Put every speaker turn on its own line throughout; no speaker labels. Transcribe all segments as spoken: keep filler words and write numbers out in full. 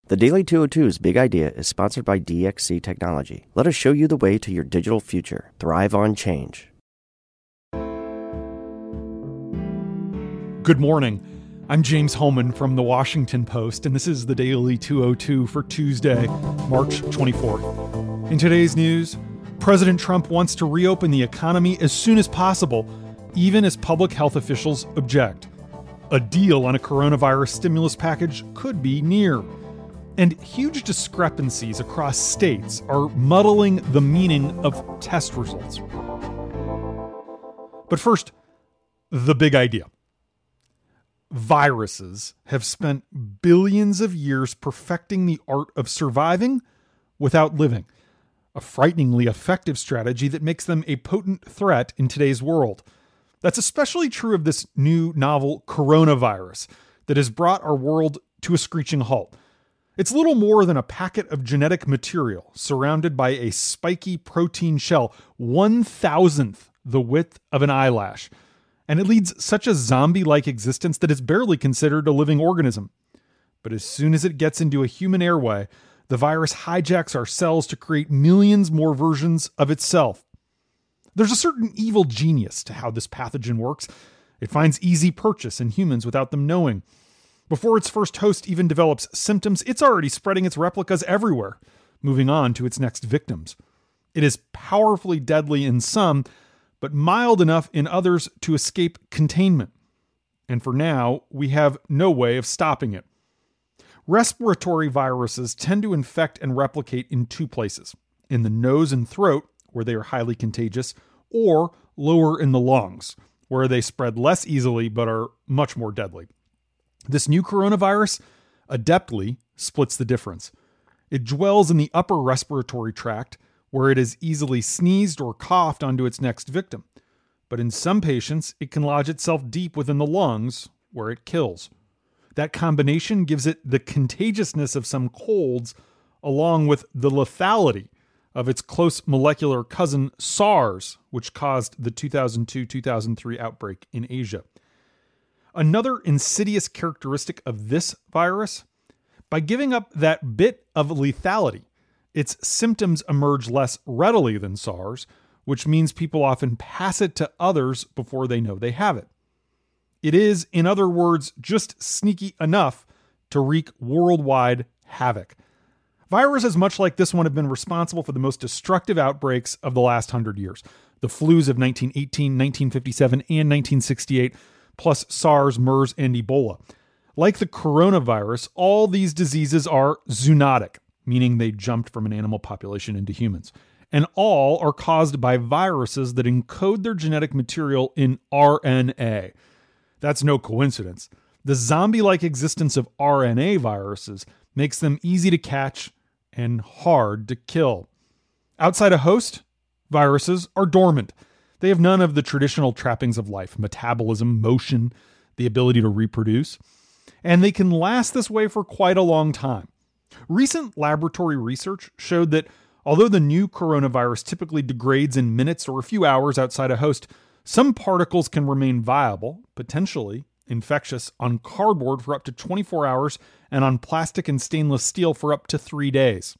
The Daily two oh two's Big Idea is sponsored by D X C Technology. Let us show you the way to your digital future. Thrive on change.
Good morning. I'm James Holman from The Washington Post, and this is the Daily two oh two for Tuesday, March twenty-fourth. In today's news, President Trump wants to reopen the economy as soon as possible, even as public health officials object. A deal on a coronavirus stimulus package could be near. And huge discrepancies across states are muddling the meaning of test results. But first, the big idea. Viruses have spent billions of years perfecting the art of surviving without living, a frighteningly effective strategy that makes them a potent threat in today's world. That's especially true of this new novel coronavirus that has brought our world to a screeching halt. It's little more than a packet of genetic material surrounded by a spiky protein shell, one thousandth the width of an eyelash. And it leads such a zombie-like existence that it's barely considered a living organism. But as soon as it gets into a human airway, the virus hijacks our cells to create millions more versions of itself. There's a certain evil genius to how this pathogen works. It finds easy purchase in humans without them knowing. Before its first host even develops symptoms, it's already spreading its replicas everywhere, moving on to its next victims. It is powerfully deadly in some, but mild enough in others to escape containment. And for now, we have no way of stopping it. Respiratory viruses tend to infect and replicate in two places: in the nose and throat, where they are highly contagious, or lower in the lungs, where they spread less easily but are much more deadly. This new coronavirus adeptly splits the difference. It dwells in the upper respiratory tract, where it is easily sneezed or coughed onto its next victim. But in some patients, it can lodge itself deep within the lungs, where it kills. That combination gives it the contagiousness of some colds, along with the lethality of its close molecular cousin SARS, which caused the two thousand two two thousand three outbreak in Asia. Another insidious characteristic of this virus, by giving up that bit of lethality, its symptoms emerge less readily than SARS, which means people often pass it to others before they know they have it. It is, in other words, just sneaky enough to wreak worldwide havoc. Viruses much like this one have been responsible for the most destructive outbreaks of the last hundred years. The flus of nineteen eighteen, nineteen fifty-seven, and nineteen sixty-eight, plus SARS, MERS, and Ebola. Like the coronavirus, all these diseases are zoonotic, meaning they jumped from an animal population into humans. And all are caused by viruses that encode their genetic material in R N A. That's no coincidence. The zombie-like existence of R N A viruses makes them easy to catch and hard to kill. Outside a host, viruses are dormant. They have none of the traditional trappings of life: metabolism, motion, the ability to reproduce. And they can last this way for quite a long time. Recent laboratory research showed that although the new coronavirus typically degrades in minutes or a few hours outside a host, some particles can remain viable, potentially infectious, on cardboard for up to twenty-four hours and on plastic and stainless steel for up to three days.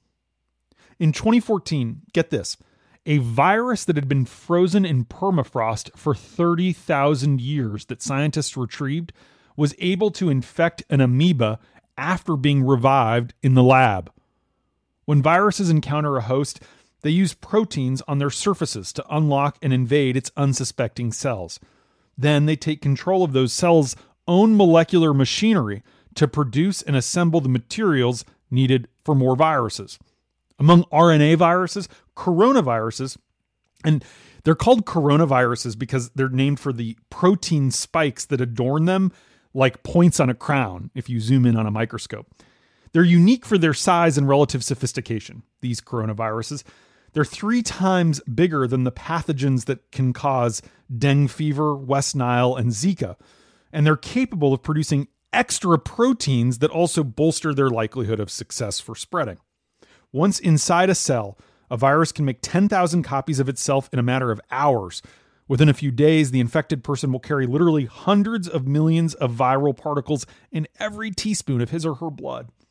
In twenty fourteen, get this, a virus that had been frozen in permafrost for thirty thousand years that scientists retrieved was able to infect an amoeba after being revived in the lab. When viruses encounter a host, they use proteins on their surfaces to unlock and invade its unsuspecting cells. Then they take control of those cells' own molecular machinery to produce and assemble the materials needed for more viruses. Among R N A viruses, coronaviruses, and they're called coronaviruses because they're named for the protein spikes that adorn them like points on a crown if you zoom in on a microscope. They're unique for their size and relative sophistication, these coronaviruses. They're three times bigger than the pathogens that can cause dengue fever, West Nile, and Zika. And they're capable of producing extra proteins that also bolster their likelihood of success for spreading. Once inside a cell, a virus can make ten thousand copies of itself in a matter of hours. Within a few days, the infected person will carry literally hundreds of millions of viral particles in every teaspoon of his or her blood.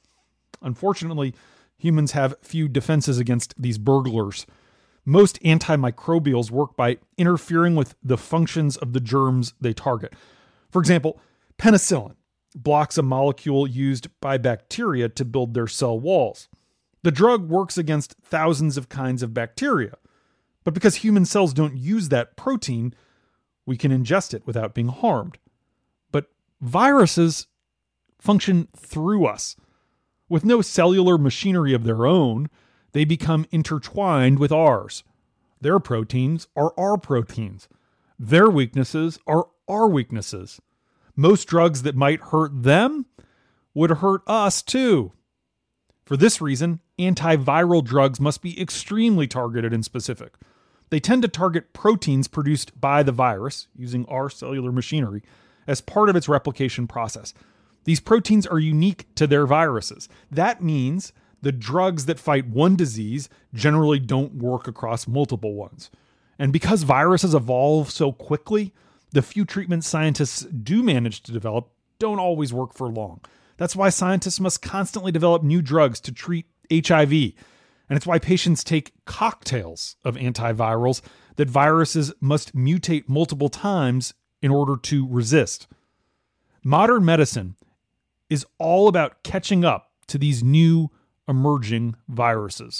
Unfortunately, humans have few defenses against these burglars. Most antimicrobials work by interfering with the functions of the germs they target. For example, penicillin blocks a molecule used by bacteria to build their cell walls. The drug works against thousands of kinds of bacteria, but because human cells don't use that protein, we can ingest it without being harmed. But viruses function through us. With no cellular machinery of their own, they become intertwined with ours. Their proteins are our proteins. Their weaknesses are our weaknesses. Most drugs that might hurt them would hurt us too. For this reason, antiviral drugs must be extremely targeted and specific. They tend to target proteins produced by the virus, using our cellular machinery, as part of its replication process. These proteins are unique to their viruses. That means the drugs that fight one disease generally don't work across multiple ones. And because viruses evolve so quickly, the few treatments scientists do manage to develop don't always work for long. That's why scientists must constantly develop new drugs to treat H I V. And it's why patients take cocktails of antivirals that viruses must mutate multiple times in order to resist. Modern medicine is all about catching up to these new emerging viruses.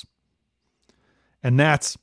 And that's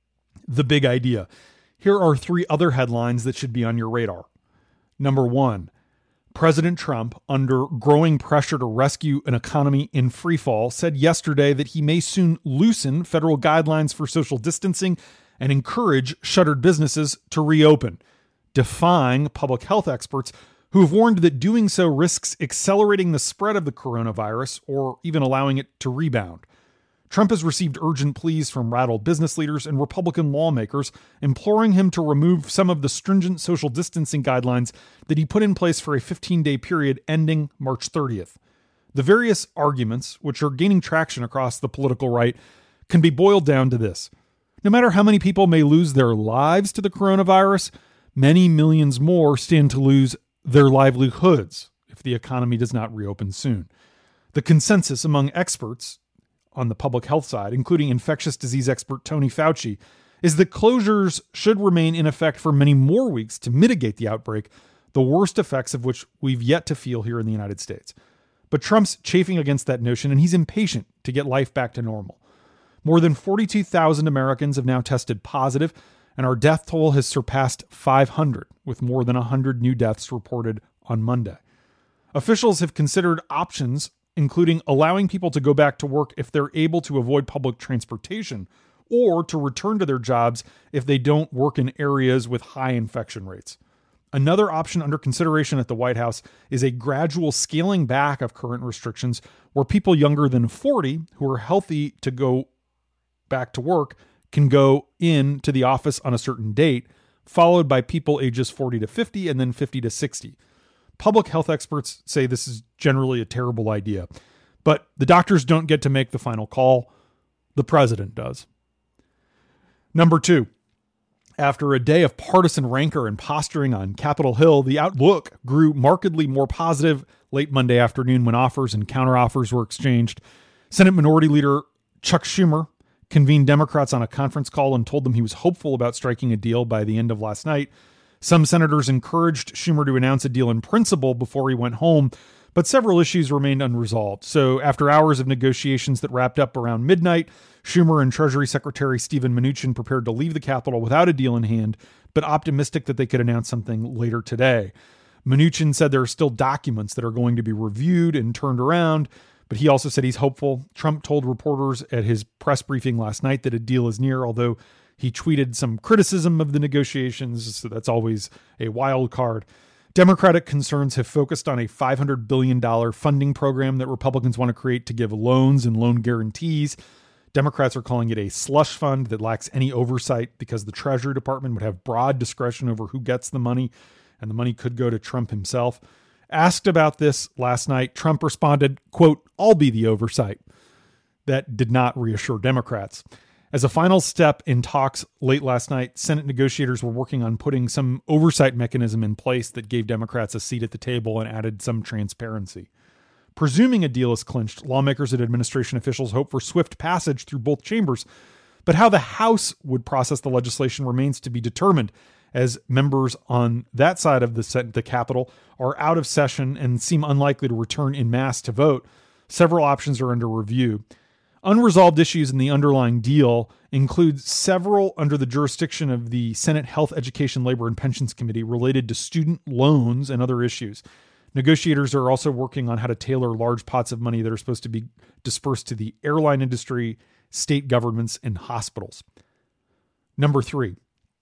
the big idea. Here are three other headlines that should be on your radar. Number one, President Trump, under growing pressure to rescue an economy in freefall, said yesterday that he may soon loosen federal guidelines for social distancing and encourage shuttered businesses to reopen, defying public health experts who have warned that doing so risks accelerating the spread of the coronavirus or even allowing it to rebound. Trump has received urgent pleas from rattled business leaders and Republican lawmakers imploring him to remove some of the stringent social distancing guidelines that he put in place for a fifteen-day period ending March thirtieth. The various arguments, which are gaining traction across the political right, can be boiled down to this. No matter how many people may lose their lives to the coronavirus, many millions more stand to lose their livelihoods if the economy does not reopen soon. The consensus among experts on the public health side, including infectious disease expert Tony Fauci, is that closures should remain in effect for many more weeks to mitigate the outbreak, the worst effects of which we've yet to feel here in the United States. But Trump's chafing against that notion, and he's impatient to get life back to normal. More than forty-two thousand Americans have now tested positive, and our death toll has surpassed five hundred, with more than one hundred new deaths reported on Monday. Officials have considered options, including allowing people to go back to work if they're able to avoid public transportation, or to return to their jobs if they don't work in areas with high infection rates. Another option under consideration at the White House is a gradual scaling back of current restrictions where people younger than forty who are healthy to go back to work can go in to the office on a certain date, followed by people ages forty to fifty and then fifty to sixty. Public health experts say this is generally a terrible idea, but the doctors don't get to make the final call. The president does. Number two, after a day of partisan rancor and posturing on Capitol Hill, the outlook grew markedly more positive late Monday afternoon when offers and counteroffers were exchanged. Senate Minority Leader Chuck Schumer convened Democrats on a conference call and told them he was hopeful about striking a deal by the end of last night. Some senators encouraged Schumer to announce a deal in principle before he went home, but several issues remained unresolved. So after hours of negotiations that wrapped up around midnight, Schumer and Treasury Secretary Steven Mnuchin prepared to leave the Capitol without a deal in hand, but optimistic that they could announce something later today. Mnuchin said there are still documents that are going to be reviewed and turned around, but he also said he's hopeful. Trump told reporters at his press briefing last night that a deal is near, although he tweeted some criticism of the negotiations, so that's always a wild card. Democratic concerns have focused on a five hundred billion dollars funding program that Republicans want to create to give loans and loan guarantees. Democrats are calling it a slush fund that lacks any oversight because the Treasury Department would have broad discretion over who gets the money, and the money could go to Trump himself. Asked about this last night, Trump responded, quote, "I'll be the oversight." That did not reassure Democrats. As a final step in talks late last night, Senate negotiators were working on putting some oversight mechanism in place that gave Democrats a seat at the table and added some transparency. Presuming a deal is clinched, lawmakers and administration officials hope for swift passage through both chambers. But how the House would process the legislation remains to be determined, as members on that side of the, Senate, the Capitol are out of session and seem unlikely to return en masse to vote. Several options are under review. Unresolved issues in the underlying deal include several under the jurisdiction of the Senate Health, Education, Labor, and Pensions Committee related to student loans and other issues. Negotiators are also working on how to tailor large pots of money that are supposed to be dispersed to the airline industry, state governments, and hospitals. Number three,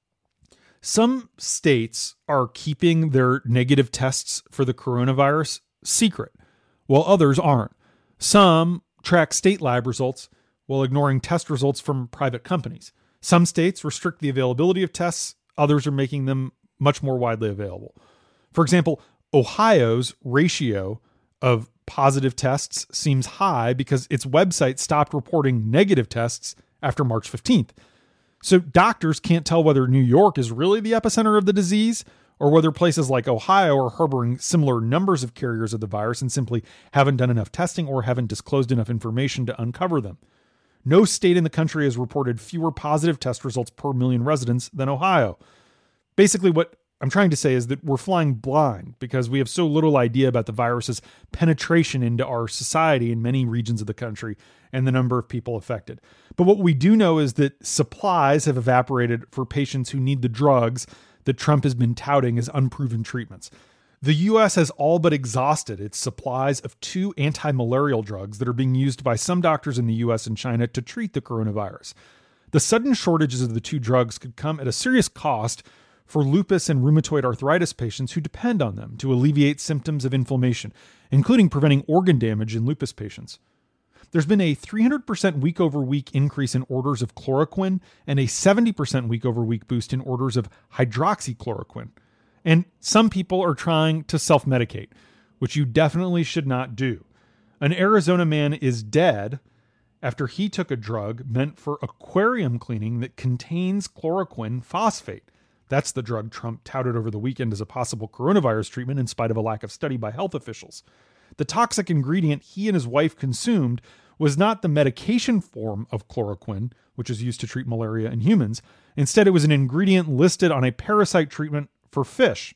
some states are keeping their negative tests for the coronavirus secret, while others aren't. Some track state lab results while ignoring test results from private companies. Some states restrict the availability of tests. Others are making them much more widely available. For example, Ohio's ratio of positive tests seems high because its website stopped reporting negative tests after March fifteenth. So doctors can't tell whether New York is really the epicenter of the disease or whether places like Ohio are harboring similar numbers of carriers of the virus and simply haven't done enough testing or haven't disclosed enough information to uncover them. No state in the country has reported fewer positive test results per million residents than Ohio. Basically, what I'm trying to say is that we're flying blind because we have so little idea about the virus's penetration into our society in many regions of the country and the number of people affected. But what we do know is that supplies have evaporated for patients who need the drugs that Trump has been touting as unproven treatments. The U S has all but exhausted its supplies of two anti-malarial drugs that are being used by some doctors in the U S and China to treat the coronavirus. The sudden shortages of the two drugs could come at a serious cost for lupus and rheumatoid arthritis patients who depend on them to alleviate symptoms of inflammation, including preventing organ damage in lupus patients. There's been a three hundred percent week-over-week increase in orders of chloroquine and a seventy percent week-over-week boost in orders of hydroxychloroquine. And some people are trying to self-medicate, which you definitely should not do. An Arizona man is dead after he took a drug meant for aquarium cleaning that contains chloroquine phosphate. That's the drug Trump touted over the weekend as a possible coronavirus treatment in spite of a lack of study by health officials. The toxic ingredient he and his wife consumed was not the medication form of chloroquine, which is used to treat malaria in humans. Instead, it was an ingredient listed on a parasite treatment for fish.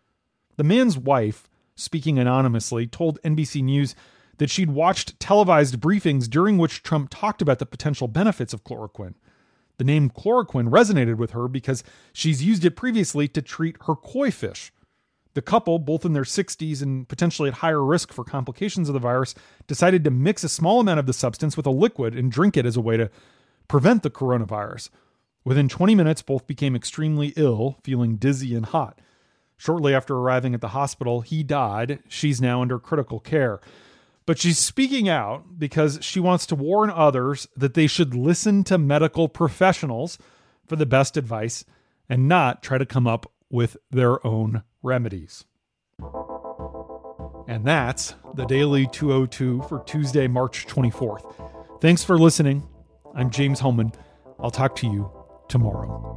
The man's wife, speaking anonymously, told N B C News that she'd watched televised briefings during which Trump talked about the potential benefits of chloroquine. The name chloroquine resonated with her because she's used it previously to treat her koi fish. The couple, both in their sixties and potentially at higher risk for complications of the virus, decided to mix a small amount of the substance with a liquid and drink it as a way to prevent the coronavirus. Within twenty minutes, both became extremely ill, feeling dizzy and hot. Shortly after arriving at the hospital, he died. She's now under critical care. But she's speaking out because she wants to warn others that they should listen to medical professionals for the best advice and not try to come up with their own remedies. And that's the Daily two oh two for Tuesday, March twenty-fourth. Thanks for listening. I'm James Hohmann. I'll talk to you tomorrow.